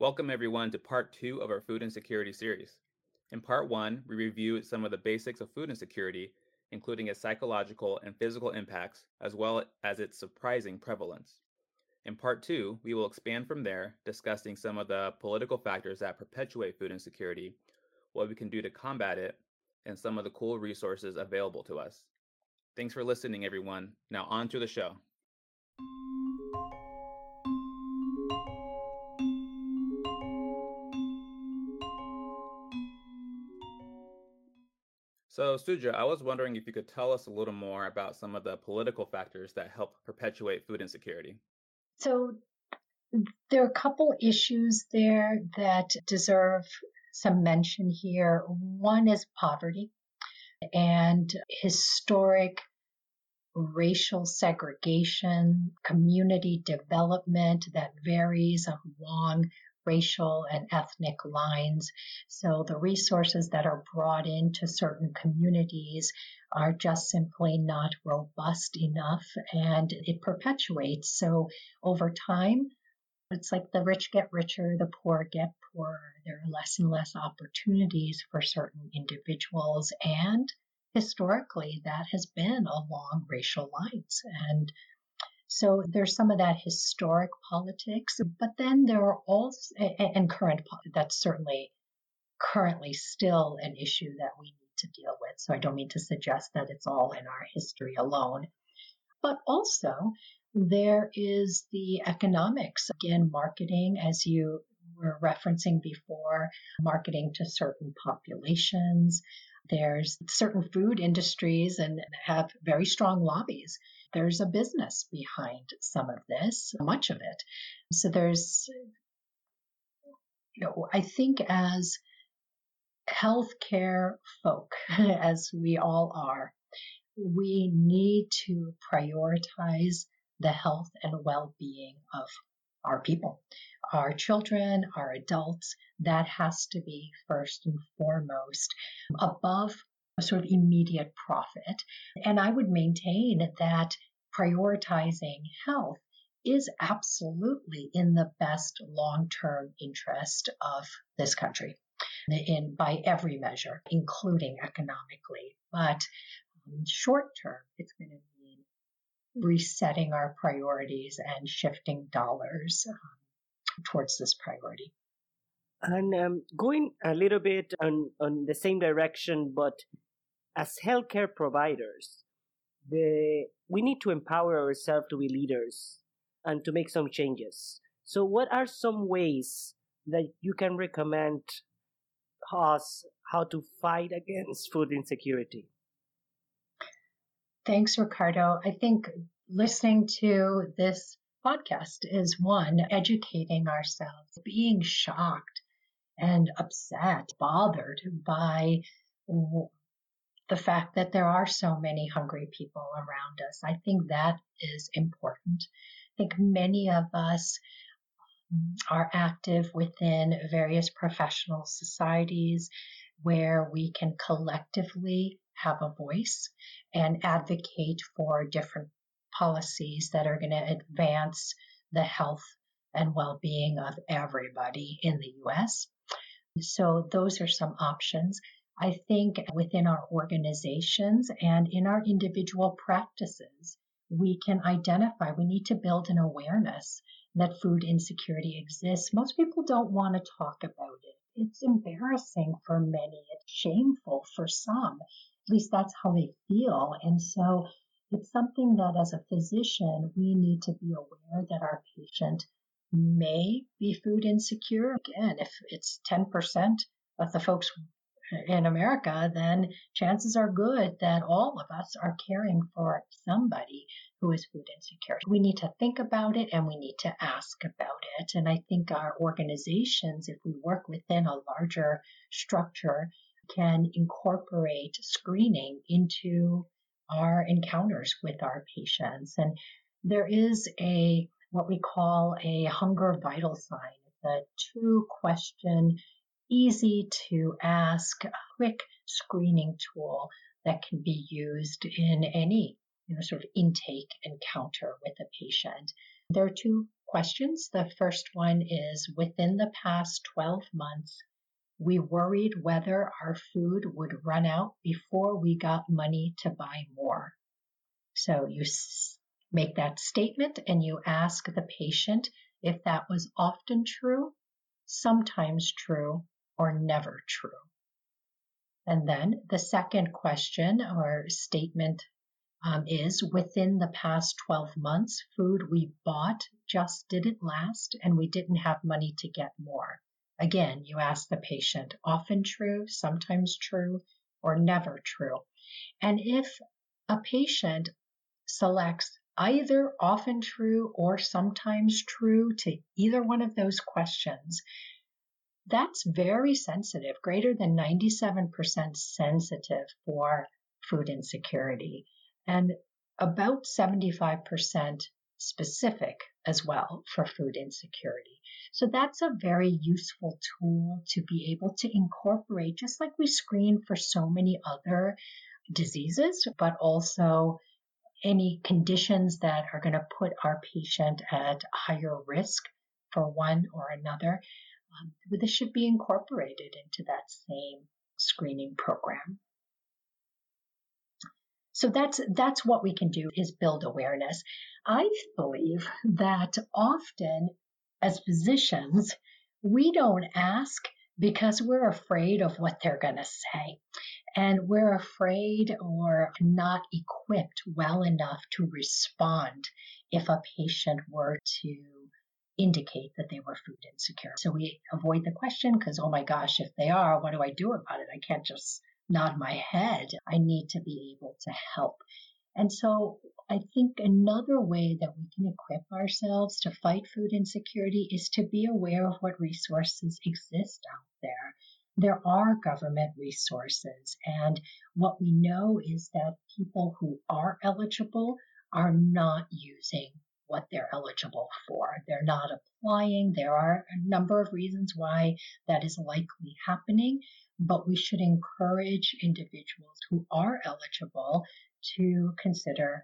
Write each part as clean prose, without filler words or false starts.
Welcome everyone to part 2 of our food insecurity series. In part 1, we reviewed some of the basics of food insecurity, including its psychological and physical impacts, as well as its surprising prevalence. In part 2, we will expand from there, discussing some of the political factors that perpetuate food insecurity, what we can do to combat it, and some of the cool resources available to us. Thanks for listening, everyone. Now on to the show. So, Suja, I was wondering if you could tell us a little more about some of the political factors that help perpetuate food insecurity. So there are a couple issues there that deserve some mention here. One is poverty and historic racial segregation, community development that varies along racial and ethnic lines. So the resources that are brought into certain communities are just simply not robust enough, and it perpetuates. So over time, it's like the rich get richer, the poor get poorer. There are less and less opportunities for certain individuals, and historically that has been along racial lines. And so there's some of that historic politics, but then there are also, and that's certainly currently still an issue that we need to deal with. So I don't mean to suggest that it's all in our history alone. But also, there is the economics. Again, marketing, as you were referencing before, marketing to certain populations. There's certain food industries and have very strong lobbies. There's a business behind some of this, much of it. So there's, I think as healthcare folk, as we all are, we need to prioritize the health and well-being of our people, our children, our adults. That has to be first and foremost above a sort of immediate profit. And I would maintain that prioritizing health is absolutely in the best long-term interest of this country by every measure, including economically. But short term, it's going to mean resetting our priorities and shifting dollars towards this priority. And going a little bit on the same direction, but as healthcare providers, we need to empower ourselves to be leaders and to make some changes. So what are some ways that you can recommend us how to fight against food insecurity? Thanks, Ricardo. I think listening to this podcast is one, educating ourselves, being shocked and upset, bothered by the fact that there are so many hungry people around us. I think that is important. I think many of us are active within various professional societies where we can collectively have a voice and advocate for different policies that are going to advance the health and well-being of everybody in the U.S. So those are some options. I think within our organizations and in our individual practices, we can identify, we need to build an awareness that food insecurity exists. Most people don't want to talk about it. It's embarrassing for many. It's shameful for some. At least that's how they feel. And so it's something that as a physician, we need to be aware that our patient may be food insecure. Again, if it's 10% of the folks in America, then chances are good that all of us are caring for somebody who is food insecure. We need to think about it and we need to ask about it. And I think our organizations, if we work within a larger structure, can incorporate screening into our encounters with our patients. And there is what we call a hunger vital sign. It's a 2-question, easy to ask, quick screening tool that can be used in any sort of intake encounter with a patient. There are two questions. The first one is, within the past 12 months, we worried whether our food would run out before we got money to buy more. So you make that statement and you ask the patient if that was often true, sometimes true, or never true. And then the second question or statement is, within the past 12 months, food we bought just didn't last and we didn't have money to get more. Again, you ask the patient, often true, sometimes true, or never true. And if a patient selects either often true or sometimes true to either one of those questions, that's very sensitive, greater than 97% sensitive for food insecurity, and about 75% specific as well for food insecurity. So that's a very useful tool to be able to incorporate, just like we screen for so many other diseases, but also any conditions that are going to put our patient at higher risk for one or another. This should be incorporated into that same screening program. So that's what we can do, is build awareness. I believe that often as physicians, we don't ask because we're afraid of what they're going to say. And we're afraid or not equipped well enough to respond if a patient were to indicate that they were food insecure. So we avoid the question because, oh my gosh, if they are, what do I do about it? I can't just nod my head. I need to be able to help. And so I think another way that we can equip ourselves to fight food insecurity is to be aware of what resources exist out there. There are government resources, and what we know is that people who are eligible are not using what they're eligible for. They're not applying. There are a number of reasons why that is likely happening, but we should encourage individuals who are eligible to consider,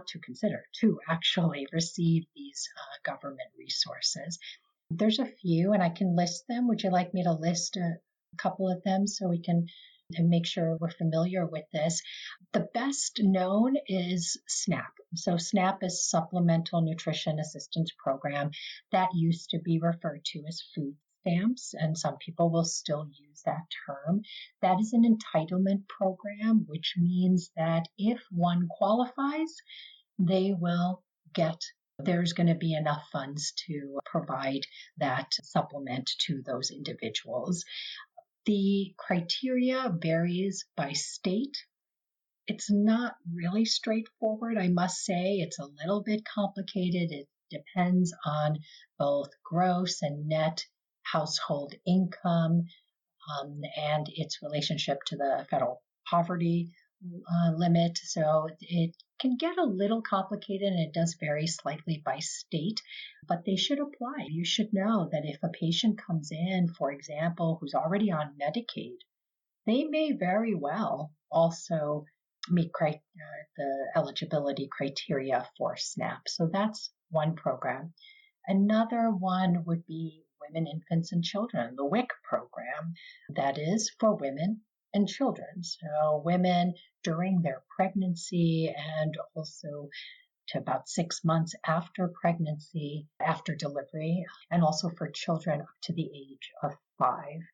to actually receive these government resources. There's a few, and I can list them. Would you like me to list a couple of them so we can make sure we're familiar with this? The best known is SNAP. So SNAP is Supplemental Nutrition Assistance Program. That used to be referred to as food stamps, and some people will still use that term. That is an entitlement program, which means that if one qualifies, they will get, there's going to be enough funds to provide that supplement to those individuals. The criteria varies by state. It's not really straightforward, I must say. It's a little bit complicated. It depends on both gross and net household income and its relationship to the federal poverty limit. So it can get a little complicated, and it does vary slightly by state, but they should apply. You should know that if a patient comes in, for example, who's already on Medicaid, they may very well also meet the eligibility criteria for SNAP. So that's one program. Another one would be Women, Infants, and Children, the WIC program. That is for women and children. So women during their pregnancy and also to about 6 months after pregnancy, after delivery, and also for children up to the age of 5.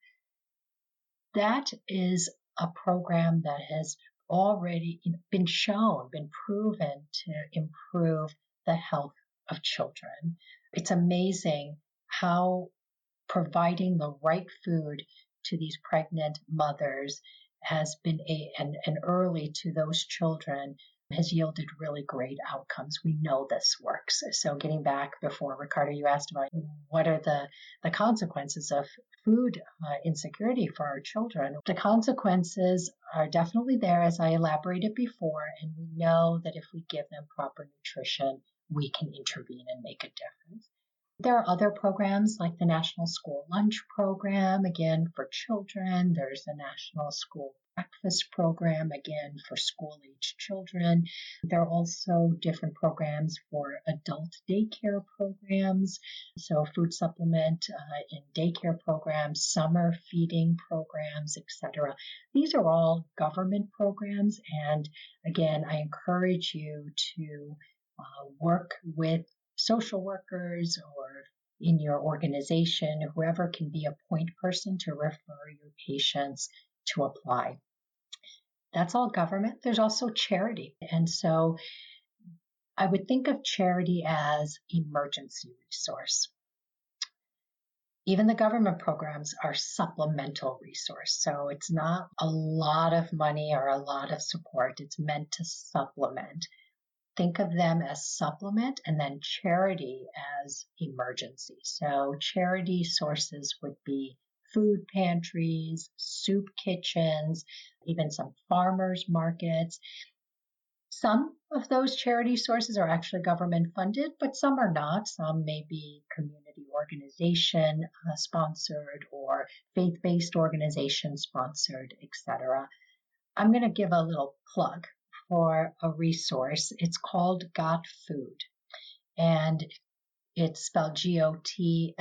That is a program that has already been proven to improve the health of children. It's amazing how providing the right food to these pregnant mothers has been and early to those children has yielded really great outcomes. We know this works. So getting back before, Ricardo, you asked about what are the consequences of food insecurity for our children. The consequences are definitely there, as I elaborated before, and we know that if we give them proper nutrition, we can intervene and make a difference. There are other programs like the National School Lunch Program, again, for children. There's the National School Breakfast Program, again, for school-age children. There are also different programs for adult daycare programs, so food supplement in daycare programs, summer feeding programs, etc. These are all government programs, and again, I encourage you to work with social workers or in your organization, whoever can be a point person to refer your patients to apply. That's all government. There's also charity. And so I would think of charity as emergency resource. Even the government programs are supplemental resource. So it's not a lot of money or a lot of support. It's meant to supplement. Think of them as supplement and then charity as emergency. So charity sources would be food pantries, soup kitchens, even some farmers markets. Some of those charity sources are actually government funded, but some are not. Some may be community organization sponsored or faith-based organization sponsored, etc. I'm going to give a little plug for a resource. It's called Got Food, and it's spelled GOTFOD ?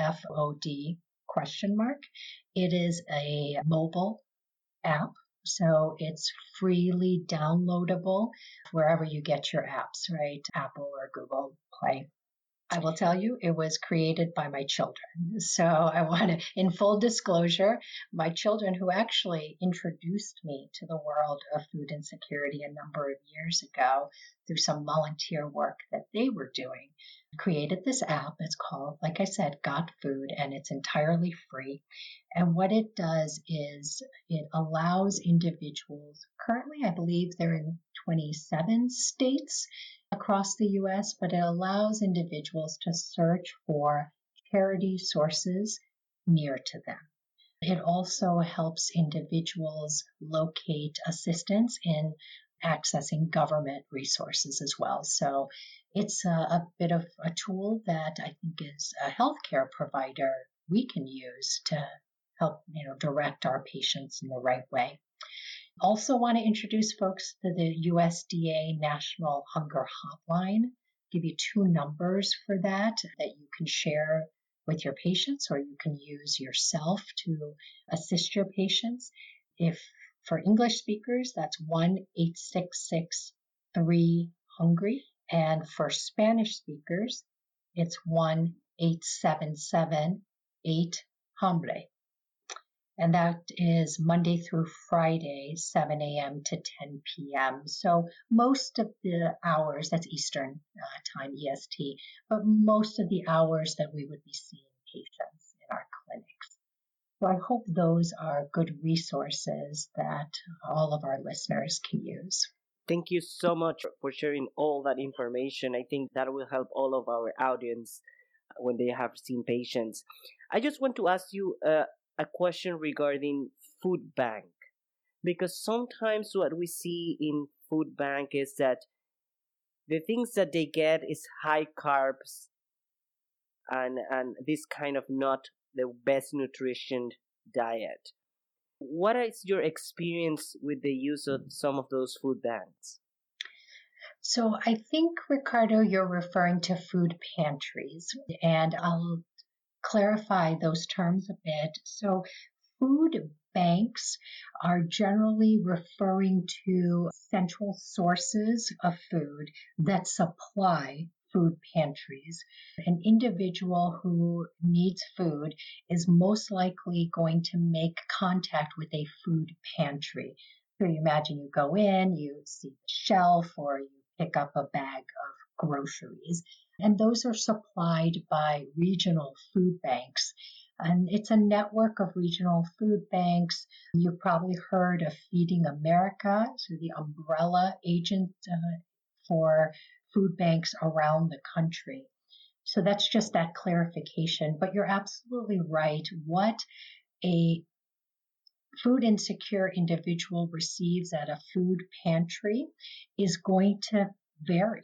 It is a mobile app, so it's freely downloadable wherever you get your apps, right? Apple or Google Play. I will tell you, it was created by my children. So I want to, in full disclosure, my children who actually introduced me to the world of food insecurity a number of years ago through some volunteer work that they were doing, created this app. It's called, like I said, Got Food, and it's entirely free. And what it does is it allows individuals, currently I believe they're in 27 states across the U.S., but it allows individuals to search for charity sources near to them. It also helps individuals locate assistance in accessing government resources as well. So it's a bit of a tool that I think as a healthcare provider we can use to help direct our patients in the right way. Also want to introduce folks to the USDA National Hunger Hotline. Give you two numbers for that you can share with your patients, or you can use yourself to assist your patients. If for English speakers, that's 1-866-3-HUNGRY. And for Spanish speakers, it's 1-877-8-HAMBRE. And that is Monday through Friday, 7 a.m. to 10 p.m. So most of the hours, that's Eastern time, EST, but most of the hours that we would be seeing patients in our clinics. So I hope those are good resources that all of our listeners can use. Thank you so much for sharing all that information. I think that will help all of our audience when they have seen patients. I just want to ask you a question regarding food bank, because sometimes what we see in food bank is that the things that they get is high carbs and this kind of not the best nutrition diet. What is your experience with the use of some of those food banks? So I think, Ricardo, you're referring to food pantries, and I'll clarify those terms a bit. So food banks are generally referring to central sources of food that supply food pantries. An individual who needs food is most likely going to make contact with a food pantry. So you imagine you go in, you see the shelf, or you pick up a bag of groceries. And those are supplied by regional food banks. And it's a network of regional food banks. You've probably heard of Feeding America, so the umbrella agent for food banks around the country. So that's just that clarification. But you're absolutely right. What a food insecure individual receives at a food pantry is going to vary.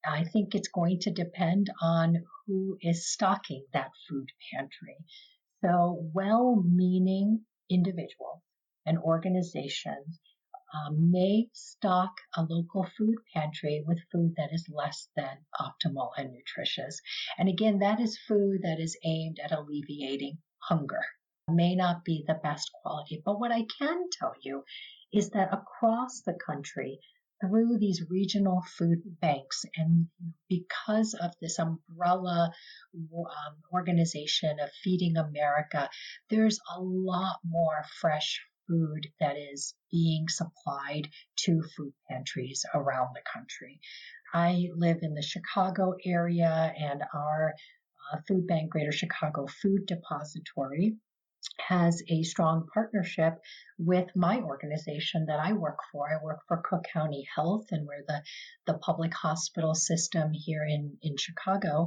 I think it's going to depend on who is stocking that food pantry. So well-meaning individuals and organizations may stock a local food pantry with food that is less than optimal and nutritious. And again, that is food that is aimed at alleviating hunger. It may not be the best quality, but what I can tell you is that across the country, through these regional food banks, and because of this umbrella organization of Feeding America, there's a lot more fresh food that is being supplied to food pantries around the country. I live in the Chicago area, and our food bank, Greater Chicago Food Depository, has a strong partnership with my organization that I work for. I work for Cook County Health, and we're the public hospital system here in Chicago.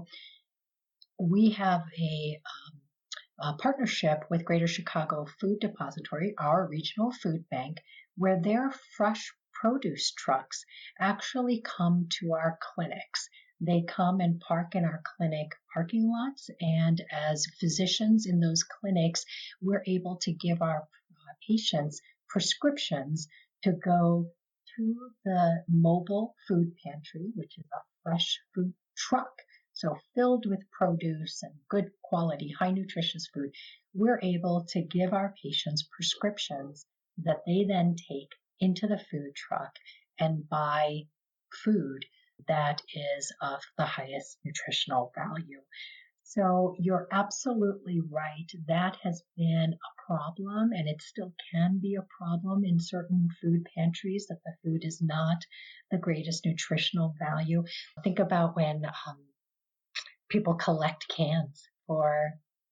We have a partnership with Greater Chicago Food Depository, our regional food bank, where their fresh produce trucks actually come to our clinics. They come and park in our clinic parking lots, and as physicians in those clinics, we're able to give our patients prescriptions to go to the mobile food pantry, which is a fresh food truck, so filled with produce and good quality, high nutritious food. We're able to give our patients prescriptions that they then take into the food truck and buy food that is of the highest nutritional value. So you're absolutely right. That has been a problem, and it still can be a problem in certain food pantries, that the food is not the greatest nutritional value. Think about when people collect cans for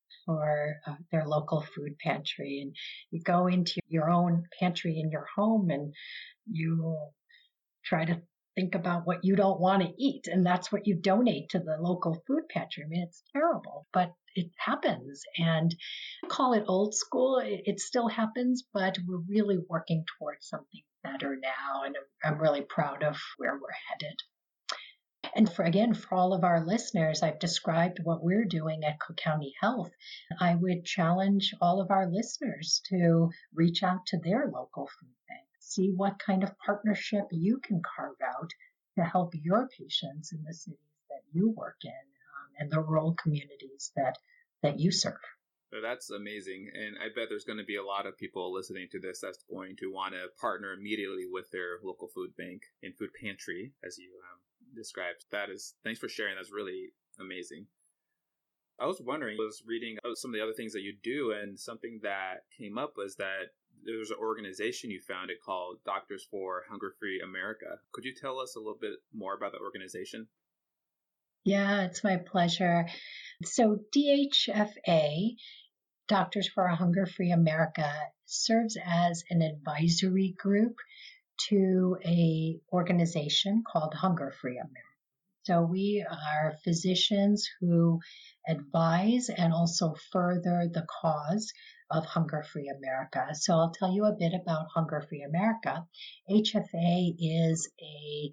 their local food pantry, and you go into your own pantry in your home and you try to think about what you don't want to eat, and that's what you donate to the local food pantry. I mean, it's terrible, but it happens, and I call it old school. It still happens, but we're really working towards something better now, and I'm really proud of where we're headed. And for all of our listeners, I've described what we're doing at Cook County Health. I would challenge all of our listeners to reach out to their local food bank, see what kind of partnership you can carve out to help your patients in the cities that you work in, and the rural communities that you serve. So that's amazing. And I bet there's going to be a lot of people listening to this that's going to want to partner immediately with their local food bank and food pantry, as you described. Thanks for sharing. That's really amazing. I was wondering, I was reading some of the other things that you do, and something that came up was that there's an organization you founded called Doctors for Hunger-Free America. Could you tell us a little bit more about the organization? Yeah, it's my pleasure. So DHFA, Doctors for a Hunger-Free America, serves as an advisory group to an organization called Hunger-Free America. So we are physicians who advise and also further the cause of Hunger-Free America. So I'll tell you a bit about Hunger-Free America. HFA is a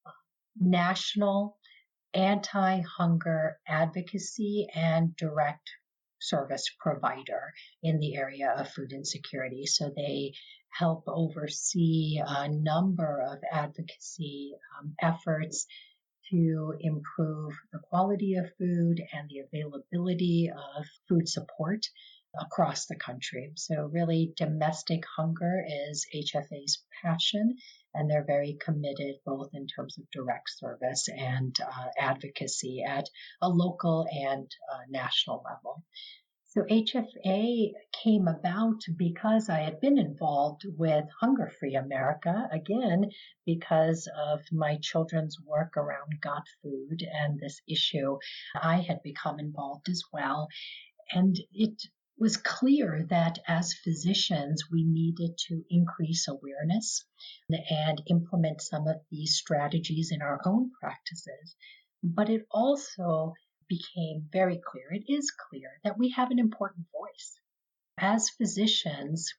national anti-hunger advocacy and direct service provider in the area of food insecurity. So they help oversee a number of advocacy efforts to improve the quality of food and the availability of food support across the country. So really, domestic hunger is HFA's passion, and they're very committed both in terms of direct service and advocacy at a local and national level. So HFA came about because I had been involved with Hunger-Free America, again, because of my children's work around Got Food and this issue. I had become involved as well. And it was clear that as physicians, we needed to increase awareness and implement some of these strategies in our own practices. But it also became very clear, it is clear, that we have an important voice. As physicians,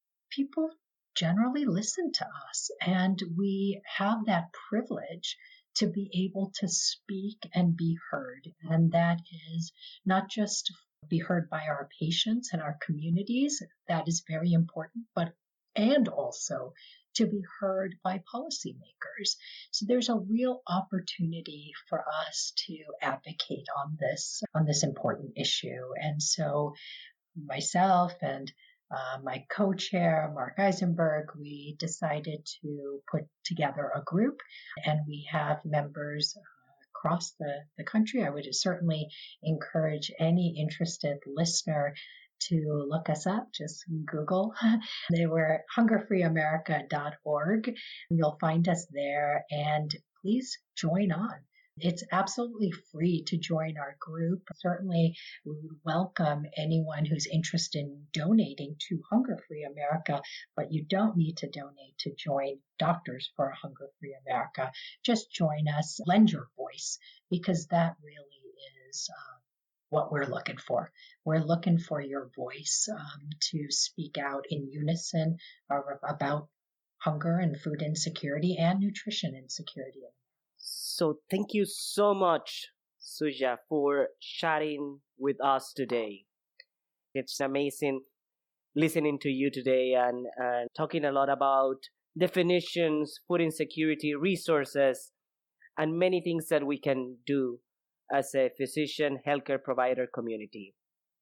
people generally listen to us, and we have that privilege to be able to speak and be heard. And that is not just be heard by our patients and our communities, that is very important, and also to be heard by policymakers. So there's a real opportunity for us to advocate on this important issue. And so myself and my co-chair, Mark Eisenberg, we decided to put together a group, and we have members across the country. I would certainly encourage any interested listener to look us up. Just Google. They were at hungerfreeamerica.org. You'll find us there, and please join on. It's absolutely free to join our group. Certainly, we would welcome anyone who's interested in donating to Hunger Free America, but you don't need to donate to join Doctors for Hunger Free America. Just join us, lend your voice, because that really is what we're looking for. We're looking for your voice to speak out in unison about hunger and food insecurity and nutrition insecurity. So thank you so much, Suja, for chatting with us today. It's amazing listening to you today and talking a lot about definitions, food insecurity, resources, and many things that we can do as a physician healthcare provider community.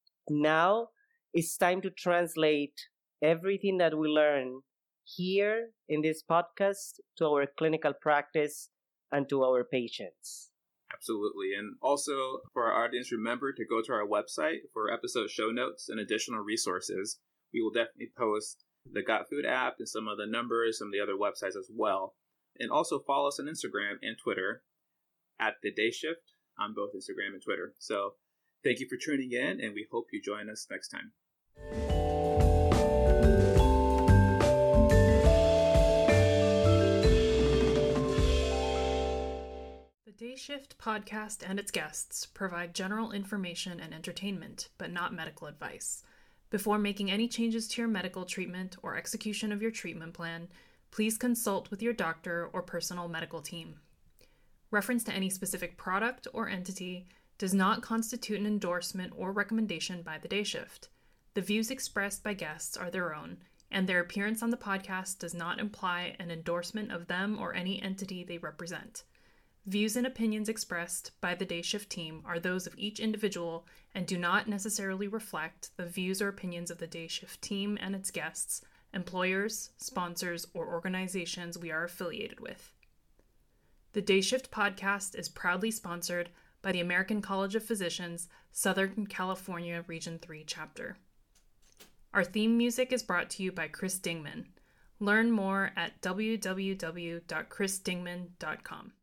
Now it's time to translate everything that we learn here in this podcast to our clinical practice and to our patients. Absolutely. And also for our audience, remember to go to our website for episode show notes and additional resources. We will definitely post the Got Food app and some of the numbers, some of the other websites as well. And also follow us on Instagram and Twitter at The Day Shift on both Instagram and Twitter. So thank you for tuning in, and we hope you join us next time. The Day Shift podcast and its guests provide general information and entertainment, but not medical advice. Before making any changes to your medical treatment or execution of your treatment plan, please consult with your doctor or personal medical team. Reference to any specific product or entity does not constitute an endorsement or recommendation by the Day Shift. The views expressed by guests are their own, and their appearance on the podcast does not imply an endorsement of them or any entity they represent. Views and opinions expressed by the Day Shift team are those of each individual and do not necessarily reflect the views or opinions of the Day Shift team and its guests, employers, sponsors, or organizations we are affiliated with. The Day Shift podcast is proudly sponsored by the American College of Physicians, Southern California Region 3 chapter. Our theme music is brought to you by Chris Dingman. Learn more at www.chrisdingman.com.